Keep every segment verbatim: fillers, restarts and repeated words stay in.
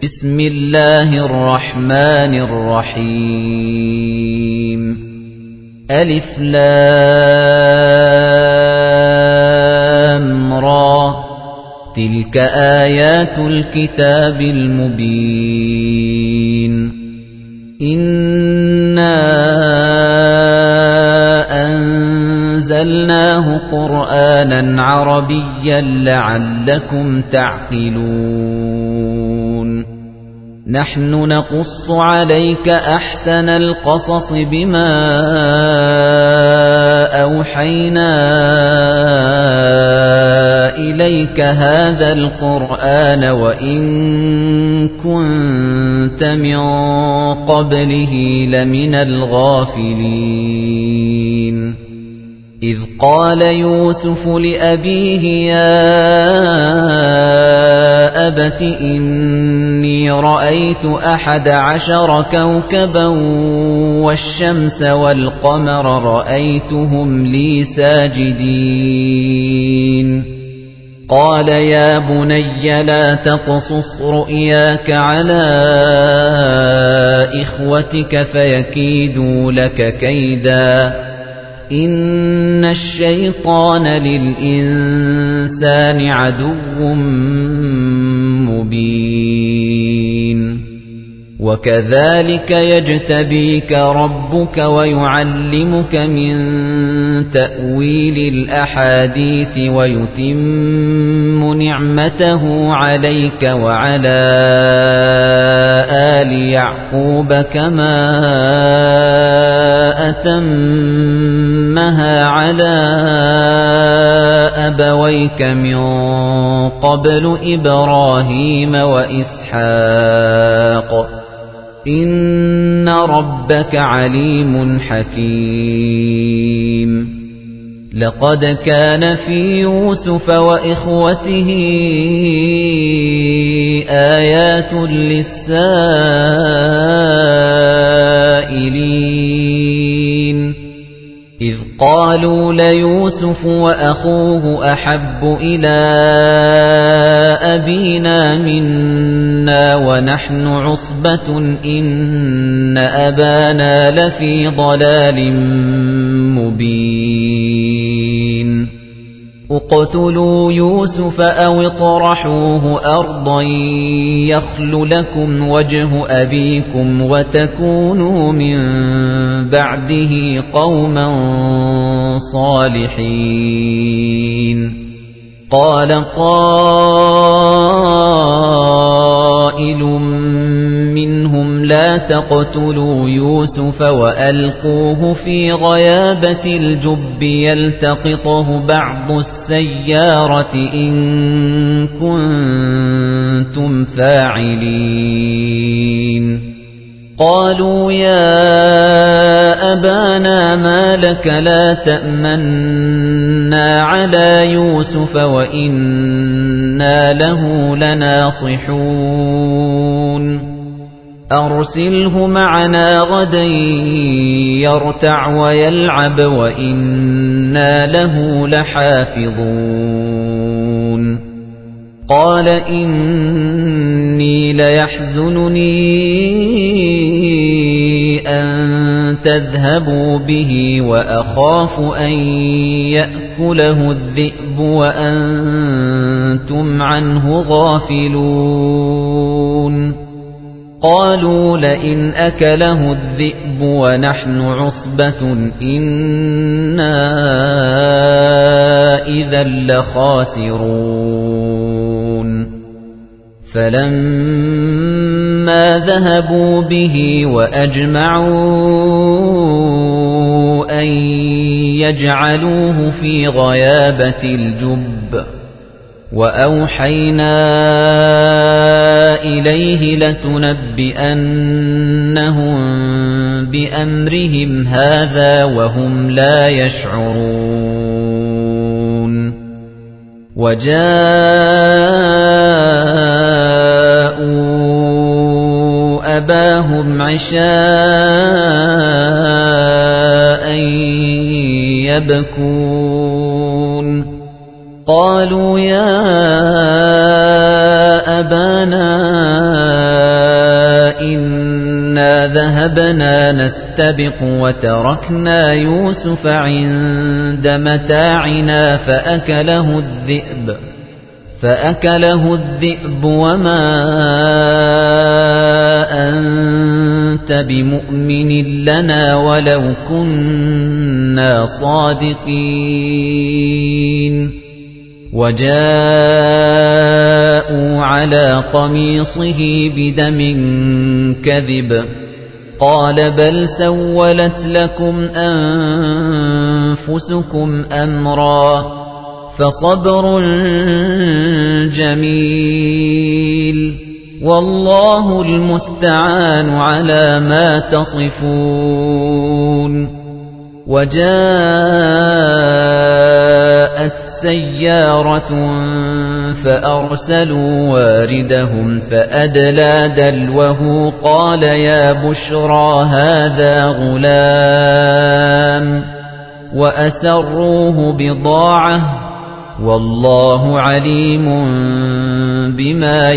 بسم الله الرحمن الرحيم ألف لام را تلك آيات الكتاب المبين إنا أنزلناه قرآنا عربيا لعلكم تعقلون نحن نقص عليك أحسن القصص بما أوحينا إليك هذا القرآن وإن كنت من قبله لمن الغافلين إذ قال يوسف لأبيه يا أبت إني رأيت أحد عشر كوكبا والشمس والقمر رأيتهم لي ساجدين قال يا بني لا تقصص رؤياك على إخوتك فيكيدوا لك كيدا إن الشيطان للإنسان عدو مبين وكذلك يجتبيك ربك ويعلمك من تأويل الأحاديث ويتم نعمته عليك وعلى آل يعقوب كما أتمها على أبويك من قبل إبراهيم وإسحاق إن ربك عليم حكيم لقد كان في يوسف وإخوته آيات للسائلين إذ قالوا ليوسف وأخوه أحب إلى أبينا منا ونحن عصبة إن أبانا لفي ضلال مبين اقتلوا يوسف أو اطرحوه أرضا يخل لكم وجه أبيكم وتكونوا من بعده قوما صالحين قال قائل منهم لا تقتلوا يوسف وألقوه في غيابة الجب يلتقطه بعض السيارة إن كنتم فاعلين قالوا يا أبانا ما لك لا تأمنا على يوسف وإنا له لناصحون أرسله معنا غدا يرتع ويلعب وإنا له لحافظون قال إني ليحزنني أن تذهبوا به وأخاف أن يأكله الذئب وأنتم عنه غافلون قالوا لئن أكله الذئب ونحن عصبة إنا إذا لخاسرون فلما ذهبوا به وأجمعوا أن يجعلوه في غيابة الجب وأوحينا إليه لتنبئنهم بأمرهم هذا وهم لا يشعرون وجاءوا أباهم عشاء يبكون قالوا يا أبانا نستبق وتركنا يوسف عند متاعنا فأكله الذئب فأكله الذئب وما أنت بمؤمن لنا ولو كنا صادقين وجاءوا على قميصه بدم كذب قال بل سولت لكم أنفسكم أمرا فصبر جميل والله المستعان على ما تصفون وجاءت سيارة فأرسلوا واردهم فأدلى دلوه قال يا بشرى هذا غلام وأسروه بضاعة والله عليم بما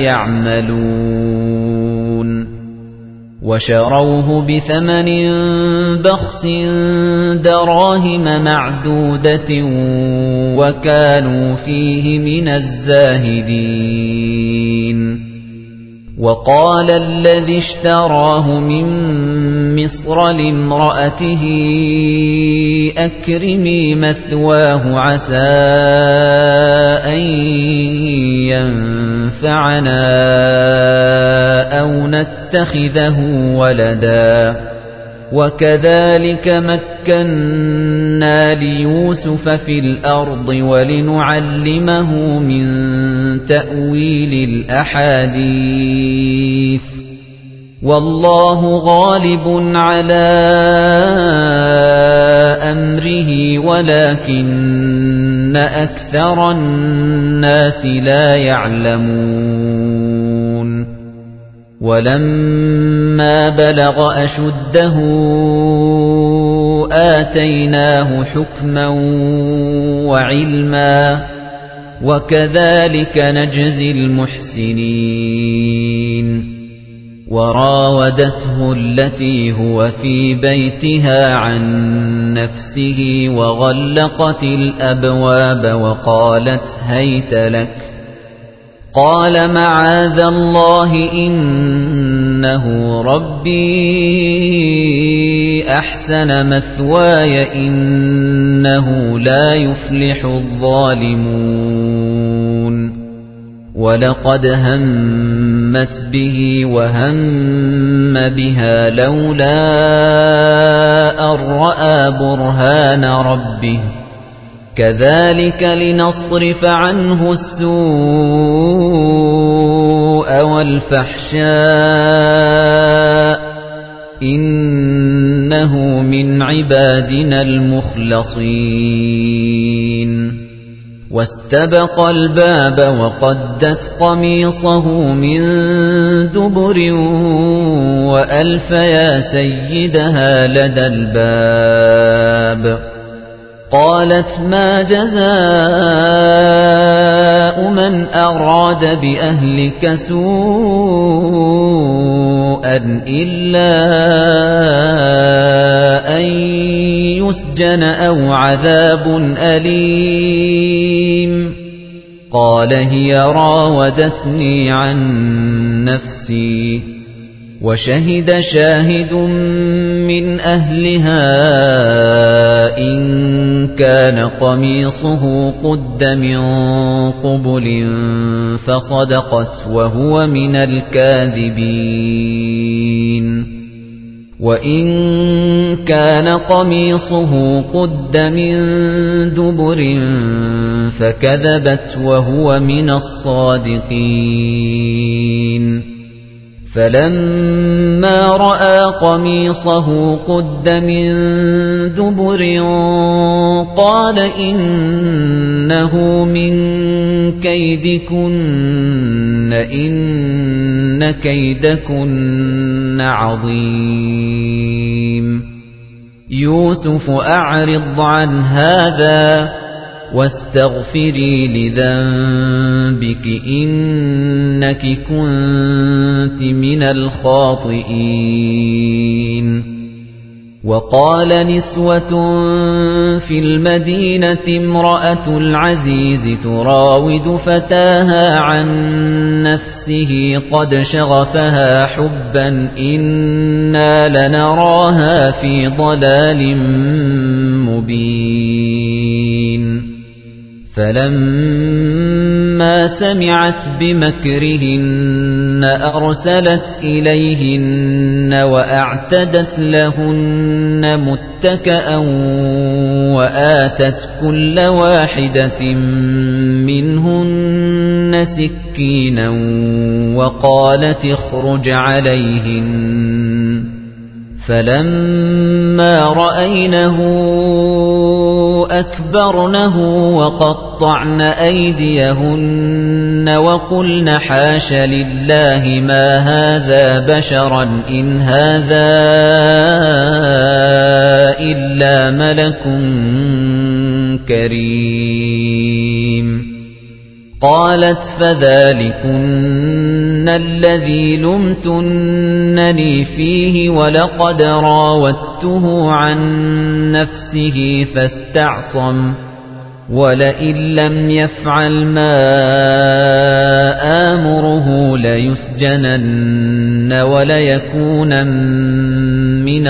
يعملون وشروه بثمن بخس دراهم معدودة وكانوا فيه من الزاهدين وقال الذي اشتراه من مصر لامرأته أكرمي مثواه عسى أن ينفعنا أو نتخذه ولدا وكذلك مكنا ليوسف في الأرض ولنعلمه من تأويل الأحاديث والله غالب على أمره ولكن أكثر الناس لا يعلمون ولما بلغ أشده آتيناه حكما وعلما وكذلك نجزي المحسنين وراودته التي هو في بيتها عن نفسه وغلقت الأبواب وقالت هيت لك قال معاذ الله إنه ربي أحسن مثواي إنه لا يفلح الظالمون ولقد همت به وهم بها لولا أن رأى برهان ربه كذلك لنصرف عنه السوء والفحشاء إنه من عبادنا المخلصين واستبق الباب وقدت قميصه من دبر وألف يا سيدها لدى الباب قالت ما جزاء من أراد بأهلك سوءا إلا أن يسجن أو عذاب أليم قال هي راودتني عن نفسي وشهد شاهد من أهلها إن كان قميصه قد من قبل فصدقت وهو من الكاذبين وإن كان قميصه قد من دبر فكذبت وهو من الصادقين فلما رأى قميصه قد من دبر قال إنه من كيدكن إن كيدكن عظيم يوسف أعرض عن هذا واستغفري لذنبك إنك كنت من الخاطئين وقال نسوة في المدينة امرأة العزيز تراود فتاها عن نفسه قد شغفها حبا إنا لنراها في ضلال مبين فلما سمعت بمكرهن أرسلت إليهن وأعتدت لهن متكأ وآتت كل واحدة منهن سكينا وقالت اخرج عليهن فلما رأينه أكبرنه وقطعن أيديهن وقلن حاش لله ما هذا بشرا إن هذا إلا ملك كريم قالت فذلكن الذي لمتنني فيه ولقد راودته عن نفسه فاستعصم ولئن لم يفعل ما آمره ليسجنن وليكونن من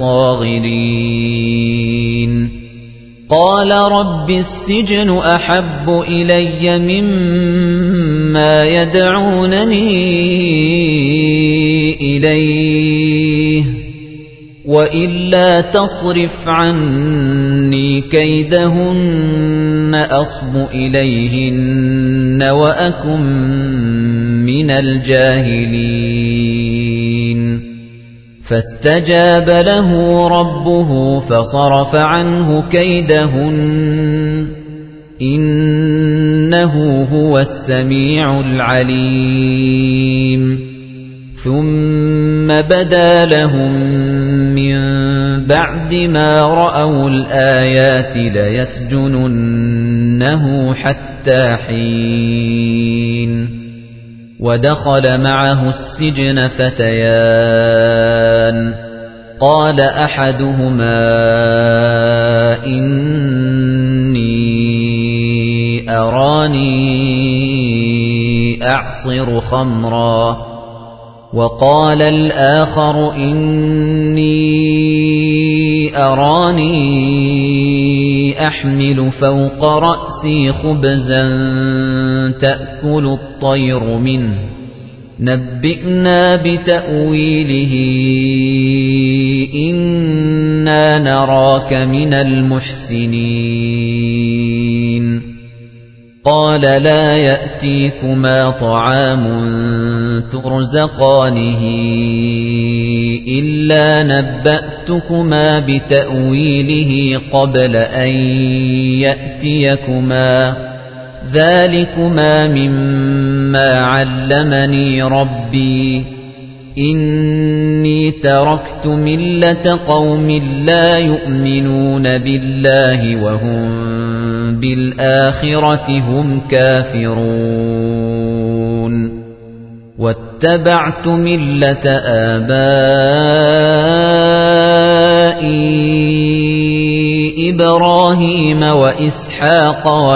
الصاغرين قال رب السجن أحب إلي مما يدعونني إليه وإلا تصرف عني كيدهن أصب إليهن وأكن من الجاهلين فاستجاب له ربه فصرف عنه كيدهن إنه هو السميع العليم ثم بدا لهم من بعد ما رأوا الآيات ليسجننه حتى حين ودخل معه السجن فتيان قال أحدهما إني أراني أعصر خمرا وقال الآخر إني أراني أحمل فوق رأسي خبزا تأكل الطير منه نبئنا بتأويله إنا نراك من المحسنين قال لا يأتيكما طعام ترزقانه إلا نبأتكما بتأويله قبل أن يأتيكما ذلكما مما علمني ربي إني تركت ملة قوم لا يؤمنون بالله وهم بالآخرة هم كافرون واتبعت ملة آبائي إبراهيم وإسحاق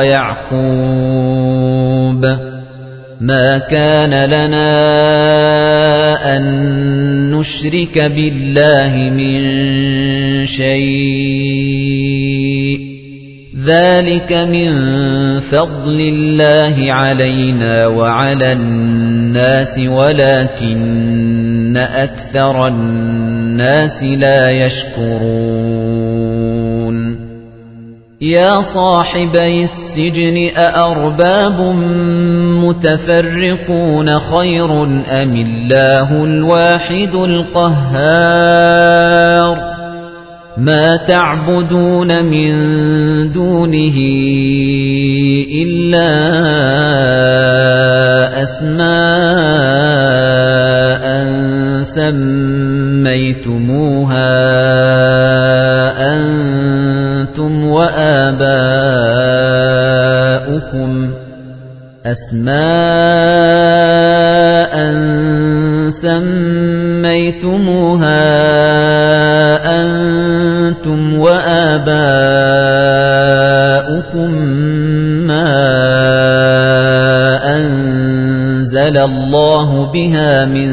ويعقوب ما كان لنا أن نشرك بالله من شيء ذلك من فضل الله علينا وعلى الناس ولكن أكثر الناس لا يشكرون يا صاحبي السجن أأرباب متفرقون خير أم الله الواحد القهار ما تعبدون من دونه إلا أسماء سميتموها أنتم وآباؤكم أسماء سميتموها أنتم بها من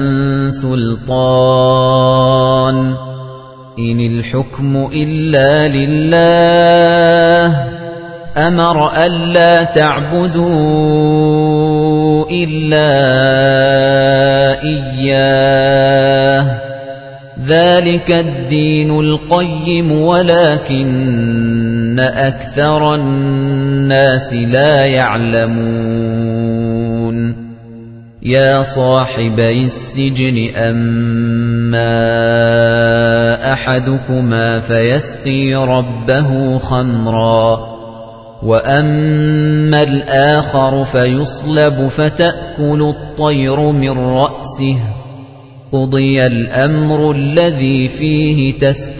سلطان إن الحكم إلا لله أمر ألا تعبدوا إلا إياه ذلك الدين القيم ولكن أكثر الناس لا يعلمون يا صاحبي السجن أما أحدكما فيسقي ربه خمرا وأما الآخر فيصلب فتأكل الطير من رأسه قضي الأمر الذي فيه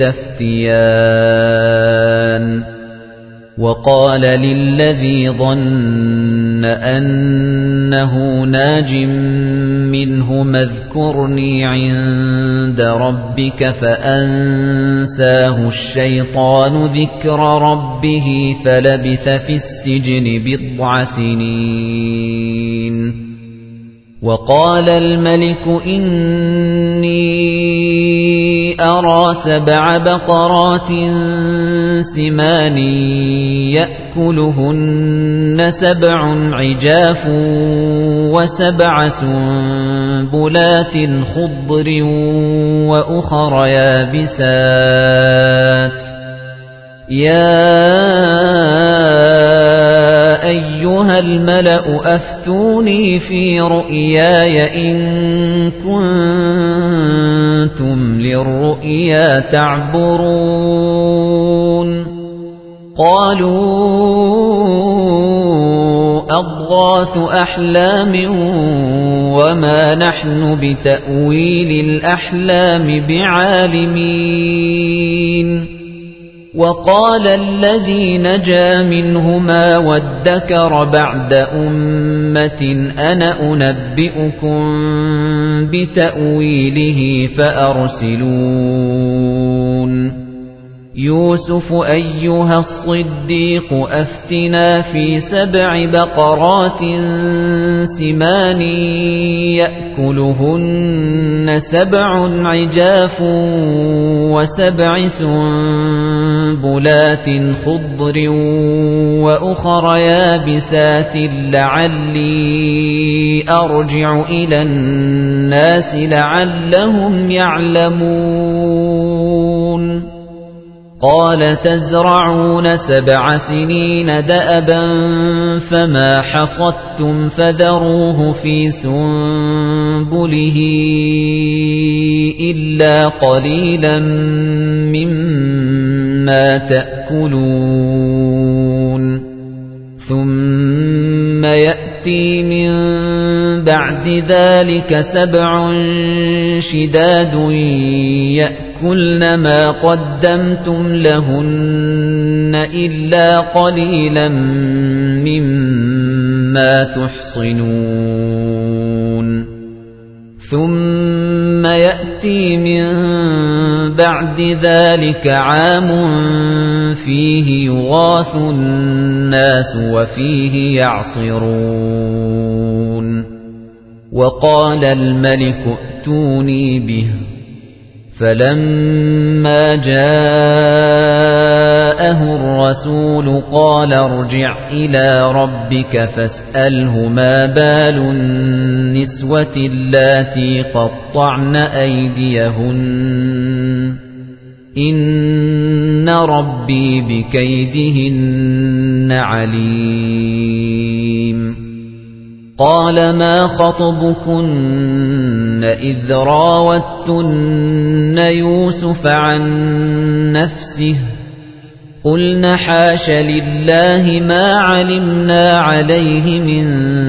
تستفتيان وقال للذي ظن أنه ناج منهما اذكرني عند ربك فأنساه الشيطان ذكر ربه فلبث في السجن بضع سنين وقال الملك إني أرى سبع بقرات سمان يأكلهن سبع عجاف وسبع سنبلات خضر وأخر يابسات يا أيها الملأ أفتوني في رؤياي إن كنتم للرؤيا تعبرون قالوا أضغاث أحلام وما نحن بتأويل الأحلام بعالمين وقال الذي نجا منهما وادكر بعد أمة أنا أنبئكم بتأويله فأرسلون يوسف أيها الصديق أفتنا في سبع بقرات سمان يأكلهن سبع عجاف وسبع سنبلات خضر وأخر يابسات لعلي أرجع إلى الناس لعلهم يعلمون قال تزرعون سبع سنين دأبا فما حصدتم فذروه في سنبله إلا قليلا مما تأكلون ثم يأتي من بعد ذلك سبع شداد يأكلن ما قدمتم لهن إلا قليلا مما تحصنون ثم يأتي من بعد ذلك عام فيه يغاث الناس وفيه يعصرون وقال الملك ائتوني به فلما جاءه الرسول قال ارجع إلى ربك فاسأله ما بال النسوة اللاتي قطعن أيديهن إن ربي بكيدهن عليم قال ما خطبكن إذ راوتن يوسف عن نفسه قلنا حاش لله ما علمنا عليه من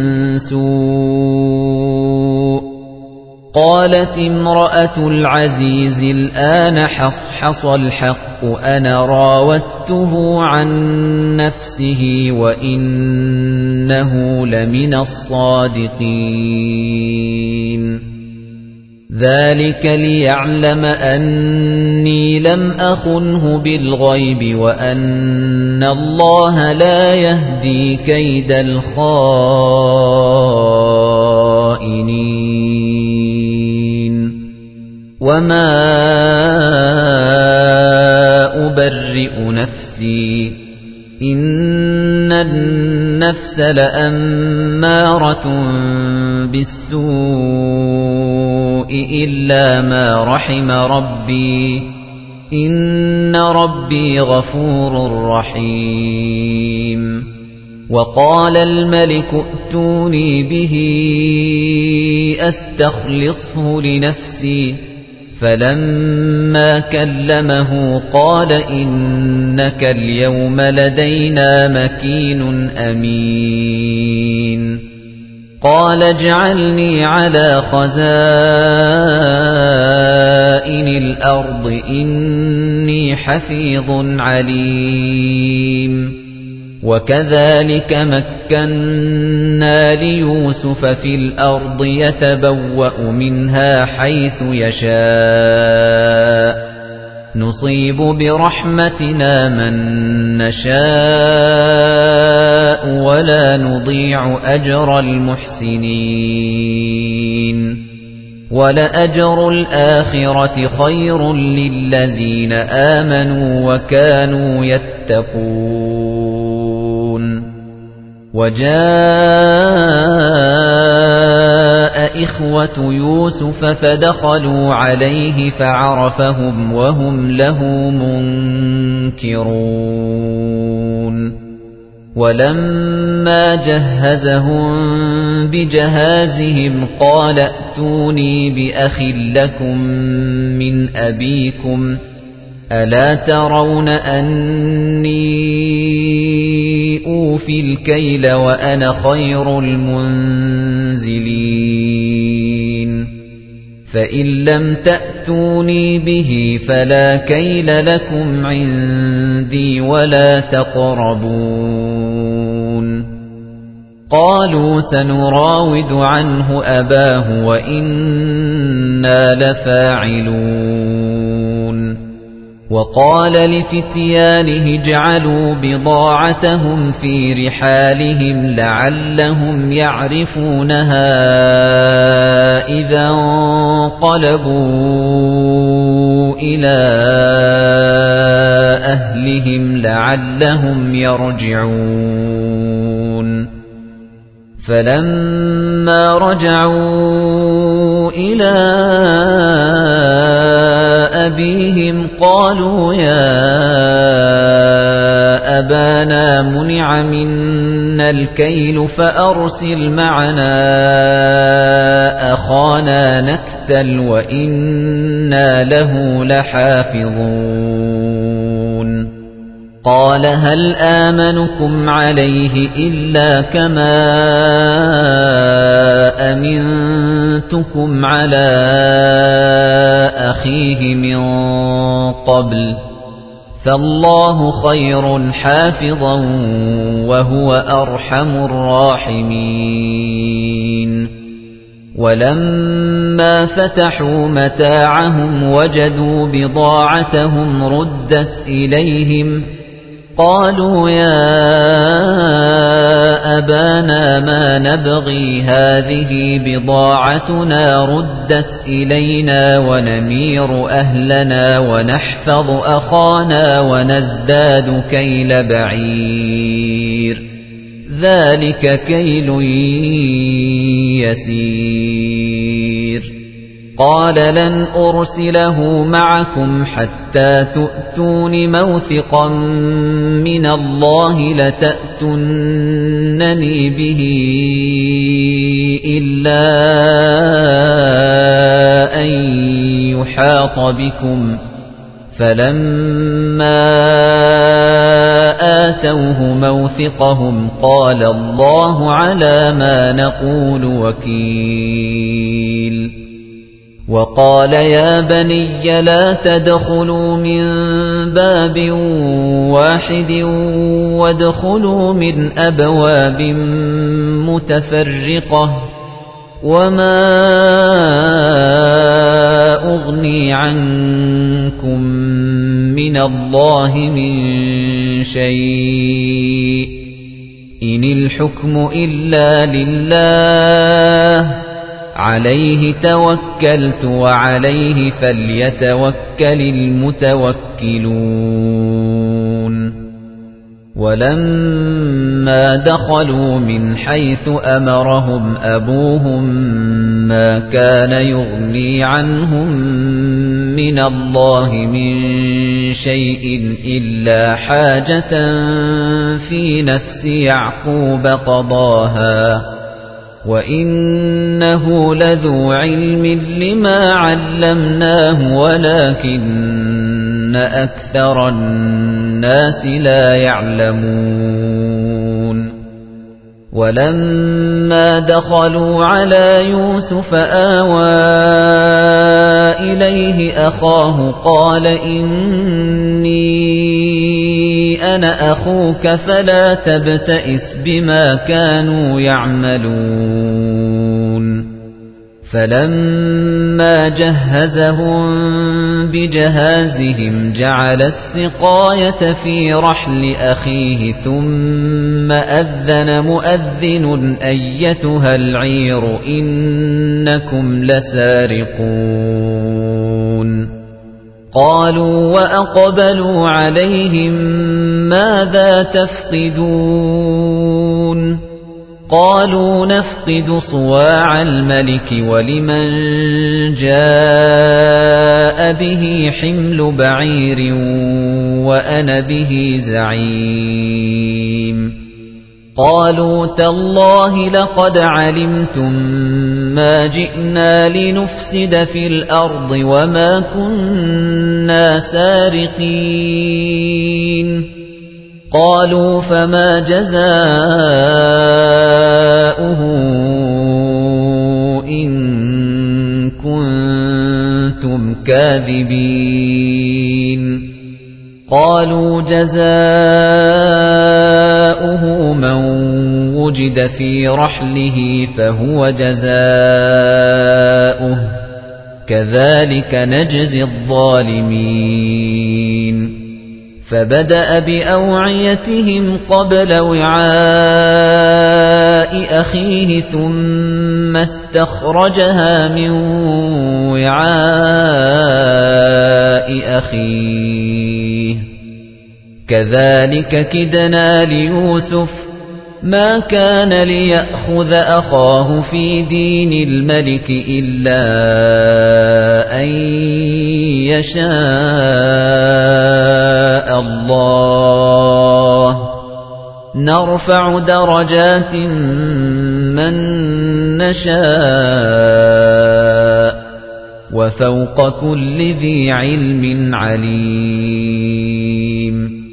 سوء قالت امرأة العزيز الآن حصحص الحق أنا راودته عن نفسه وإنه لمن الصادقين ذلك ليعلم أني لم أخنه بالغيب وأن الله لا يهدي كيد الخائنين وما أبرئ نفسي إن النفس لأمارة بالسوء إلا ما رحم ربي إن ربي غفور رحيم وقال الملك ائتوني به أستخلصه لنفسي فلما كلمه قال إنك اليوم لدينا مكين أمين قال اجعلني على خزائن الأرض إني حفيظ عليم وكذلك مكنا ليوسف في الأرض يتبوأ منها حيث يشاء نصيب برحمتنا من نشاء ولا نضيع أجر المحسنين ولأجر الآخرة خير للذين آمنوا وكانوا يتقون وجاء إخوة يوسف فدخلوا عليه فعرفهم وهم له منكرون ولما جهزهم بجهازهم قال ائتوني بأخ لكم من أبيكم ألا ترون أني أوفي الكيل وأنا خير المنزلين فإن لم تأتوني به فلا كيل لكم عندي ولا تقربون قالوا سنراود عنه أباه وإنا لفاعلون وقال لفتيانه اجعلوا بضاعتهم في رحالهم لعلهم يعرفونها إذا انقلبوا إلى أهلهم لعلهم يرجعون فلما رجعوا إلى أبيهم قالوا يا أبانا منع منا الكيل فأرسل معنا أخانا نكتل وإنا له لحافظون قال هل آمنكم عليه إلا كما أمنتكم على أخيه من قبل فالله خير حافظا وهو أرحم الراحمين ولما فتحوا متاعهم وجدوا بضاعتهم ردت إليهم قالوا يا أبانا ما نبغي هذه بضاعتنا ردت إلينا ونمير أهلنا ونحفظ أخانا ونزداد كيل بعير ذلك كيل يسير قال لن أرسله معكم حتى تؤتون موثقا من الله لتأتونني به إلا أن يحاط بكم فلما آتوه موثقهم قال الله على ما نقول وكيل وقال يا بني لا تدخلوا من باب واحد وادخلوا من أبواب متفرقة وما أغني عنكم من الله من شيء إن الحكم إلا لله عليه توكلت وعليه فليتوكل المتوكلون ولما دخلوا من حيث أمرهم أبوهم ما كان يغني عنهم من الله من شيء إلا حاجة في نفس يعقوب قضاها وإنه لذو علم لما علمناه ولكن أكثر الناس لا يعلمون ولما دخلوا على يوسف آوى إليه أخاه قال إني أنا أخوك فلا تبتئس بما كانوا يعملون فلما جهزهم بجهازهم جعل السقاية في رحل أخيه ثم أذن مؤذن أيتها العير إنكم لسارقون قالوا وأقبلوا عليهم ماذا تفقدون قالوا نفقد صواع الملك ولمن جاء به حمل بعير وأنا به زعيم قالوا تالله لقد علمتم ما جئنا لنفسد في الأرض وما كنا سارقين قالوا فما جزاؤه إن كنتم كاذبين قالوا جزاؤه من وجد في رحله فهو جزاؤه كذلك نجزي الظالمين فبدأ بأوعيتهم قبل وعاء أخيه ثم استخرجها من وعاء أخيه كذلك كدنا ليوسف ما كان ليأخذ أخاه في دين الملك إلا أن يشاء الله نرفع درجات من نشاء وفوق كل ذي علم عليم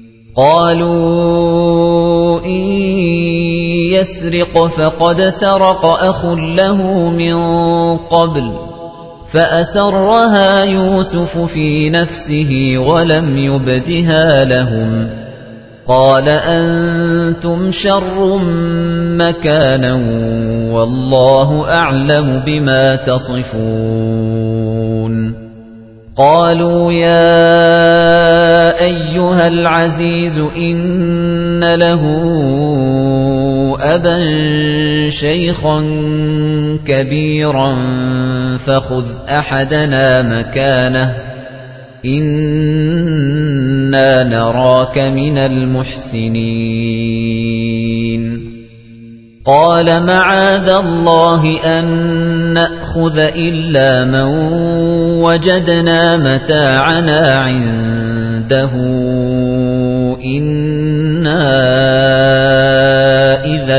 قالوا إن يسرق فقد سرق أخ له من قبل فأسرها يوسف في نفسه ولم يبدها لهم قال أنتم شر مكانا والله أعلم بما تصفون قالوا يا أيها العزيز إن له أبا شيخا كبيرا فخذ أحدنا مكانه إنا نراك من المحسنين قال معاذ الله أن نأخذ إلا من وجدنا متاعنا عنده إنا إذا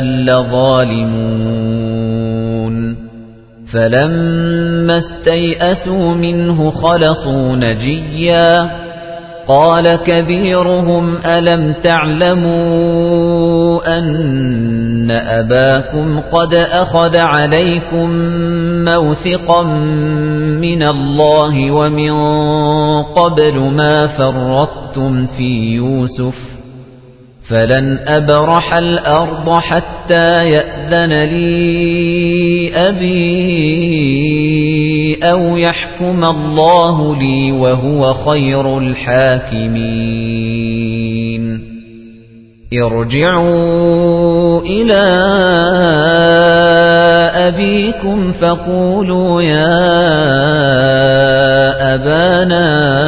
لظالمون فلما استيئسوا منه خلصوا نجيا قال كبيرهم ألم تعلموا أن أباكم قد أخذ عليكم موثقا من الله ومن قبل ما فرطتم في يوسف فلن أبرح الأرض حتى يأذن لي أبي أو يحكم الله لي وهو خير الحاكمين ارجعوا إلى أبيكم فقولوا يا أبانا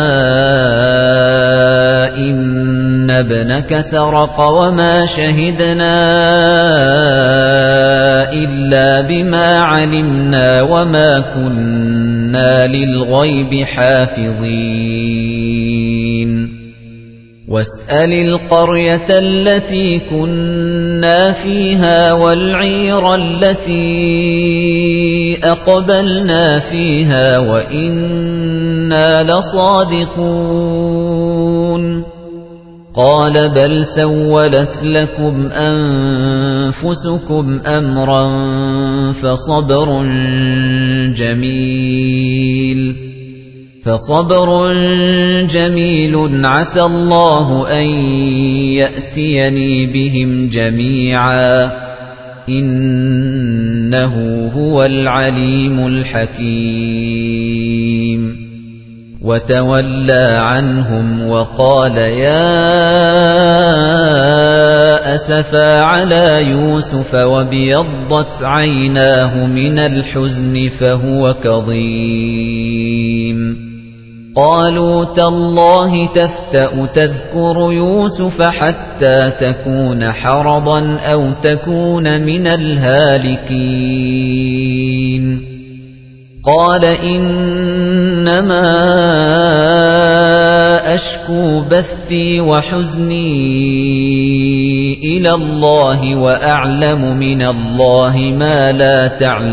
إن ابنك سرق وما شهدنا إلا بما علمنا وما كنا للغيب حافظين واسأل القرية التي كنا فيها والعير التي أقبلنا فيها وإنا لصادقون قال بل سولت لكم أنفسكم أمرا فصبر جميل فصبر جميل عسى الله أن يأتيني بهم جميعا إنه هو العليم الحكيم وتولى عنهم وقال يا أسفا على يوسف وابيضت عيناه من الحزن فهو كظيم قالوا تالله تفتأ تذكر يوسف حتى تكون حرضا أو تكون من الهالكين قال إنما أشكو بثي وحزني إلى الله وأعلم من الله ما لا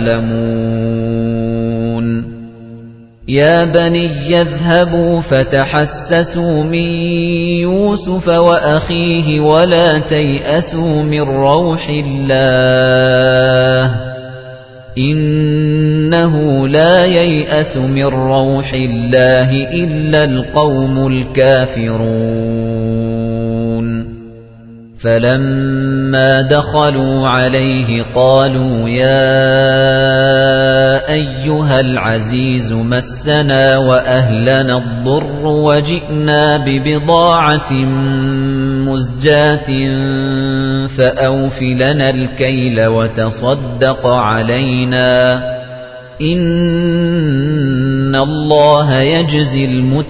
تعلمون يا بني يذهبوا فتحسسوا من يوسف وأخيه ولا تيأسوا من روح الله إنه لا ييأس من روح الله إلا القوم الكافرون فلما دخلوا عليه قالوا يا أيها العزيز مسنا وأهلنا الضر وجئنا ببضاعة مزجاة فأوف لنا الكيل وتصدق علينا إن الله يجزي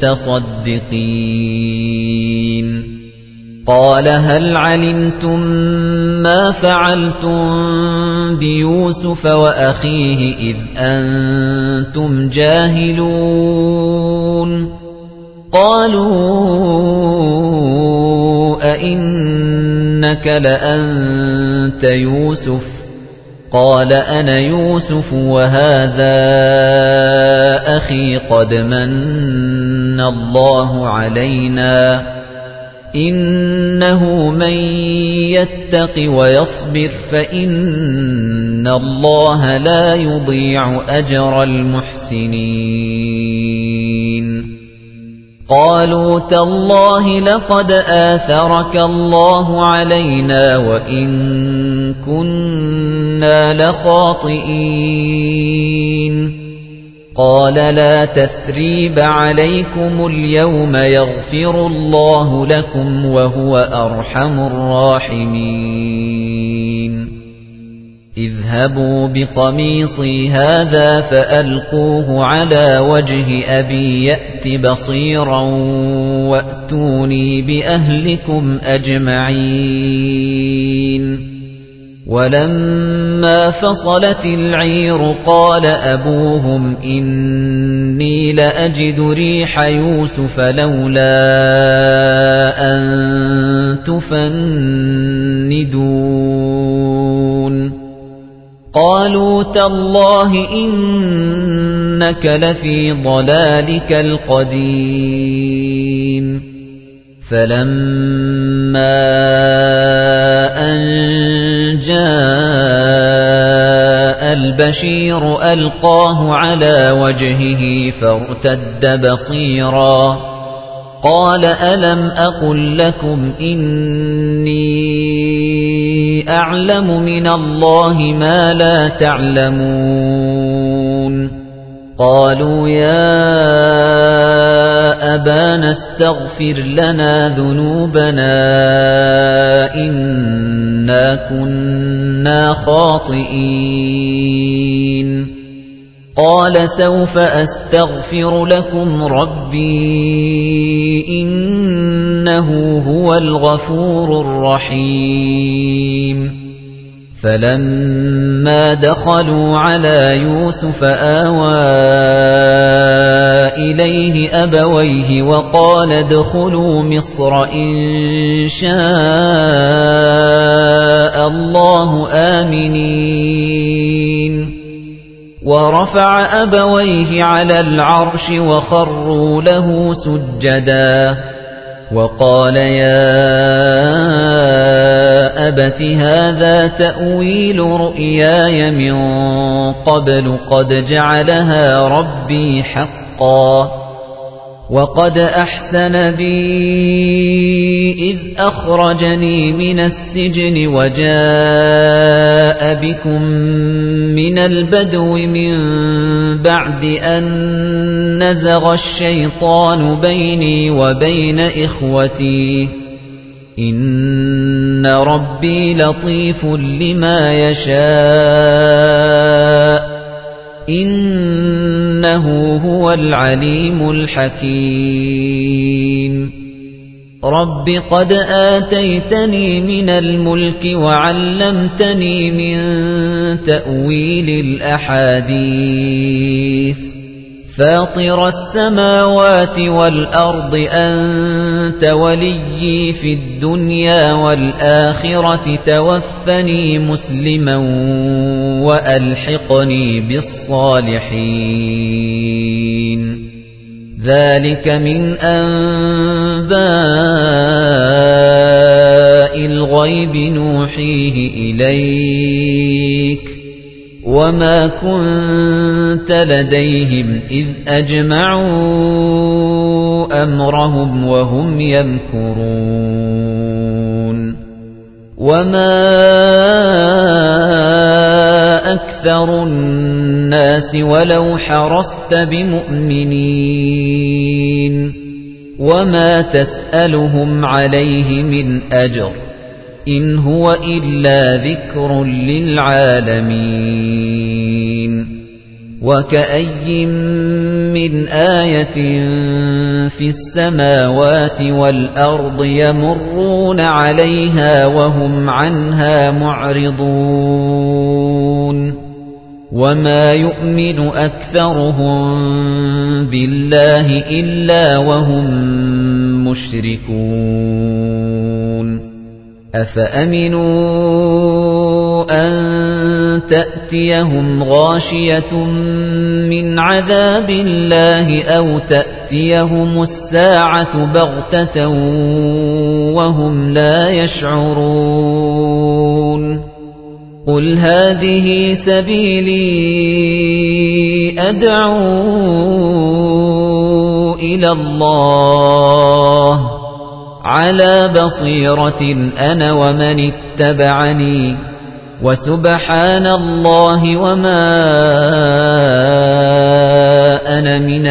المتصدقين قال هل علمتم ما فعلتم بيوسف وأخيه إذ أنتم جاهلون قالوا أئنك لأنت يوسف قال أنا يوسف وهذا أخي قد من الله علينا إنه من يتق ويصبر فإن الله لا يضيع أجر المحسنين قالوا تالله لقد آثرك الله علينا وإن كنا لخاطئين قال لا تثريب عليكم اليوم يغفر الله لكم وهو أرحم الراحمين اذهبوا بقميصي هذا فألقوه على وجه أبي يأت بصيرا وأتوني بأهلكم أجمعين ولما فصلت العير قال أبوهم إني لأجد ريح يوسف لولا أن تفندون قالوا تالله إنك لفي ضلالك القديم فلما أن جاء البشير ألقاه على وجهه فارتد بصيرا قال ألم أقل لكم إني أعلم من الله ما لا تعلمون قالوا يا أبانا استغفر لنا ذنوبنا إنا كنا خاطئين قال سوف أستغفر لكم ربي إنه هو الغفور الرحيم فلما دخلوا على يوسف آوى إليه أبويه وقال ادخلوا مصر إن شاء الله آمنين ورفع أبويه على العرش وخروا له سجدا وقال يا أبت هذا تأويل رؤياي من قبل قد جعلها ربي حقا وقد أحسن بي إذ أخرجني من السجن وجاء بكم من البدو من بعد أن نزغ الشيطان بيني وبين إخوتي إن ربي لطيف لما يشاء إنه هو العليم الحكيم رب قد آتيتني من الملك وعلمتني من تأويل الأحاديث فاطر السماوات والأرض أنت وليي في الدنيا والآخرة توفني مسلما وألحقني بالصالحين ذلك من أنباء الغيب نوحيه إليك وما كنت لديهم إذ أجمعوا أمرهم وهم يمكرون وما أكثر الناس ولو حرصت بمؤمنين وما تسألهم عليه من أجر إن هو إلا ذكر للعالمين وكأي من آية في السماوات والأرض يمرون عليها وهم عنها معرضون وما يؤمن أكثرهم بالله إلا وهم مشركون أفأمنوا أن تأتيهم غاشية من عذاب الله أو تأتيهم الساعة بغتة وهم لا يشعرون قل هذه سبيلي أدعو إلى الله على بصيرة أنا ومن اتبعني وسبحان الله وما أنا من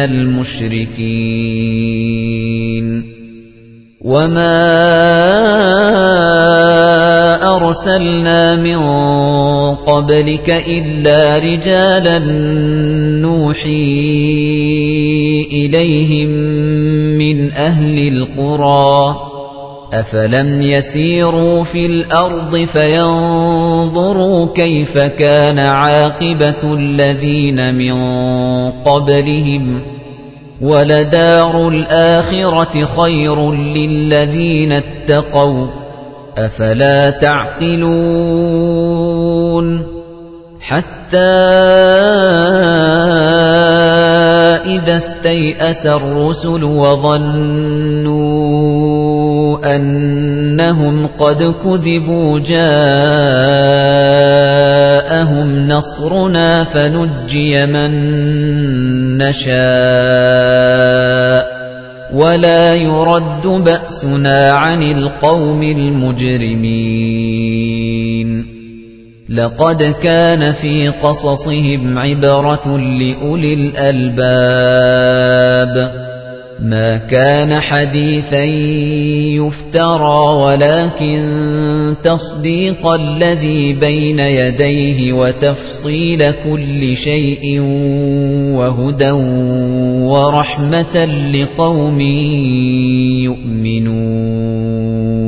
المشركين وما أرسلنا من قبلك إلا رجالا نوحي إليهم من أهل القرى أفلم يسيروا في الأرض فينظروا كيف كان عاقبة الذين من قبلهم ولدار الآخرة خير للذين اتقوا أفلا تعقلون حتى إذا استيأس الرسل وظنوا أنهم قد كذبوا جاءهم نصرنا فنجي من نشاء ولا يرد بأسنا عن القوم المجرمين لقد كان في قصصهم عبرة لأولي الألباب ما كان حديثا يفترى ولكن تصديق الذي بين يديه وتفصيل كل شيء وهدى ورحمة لقوم يؤمنون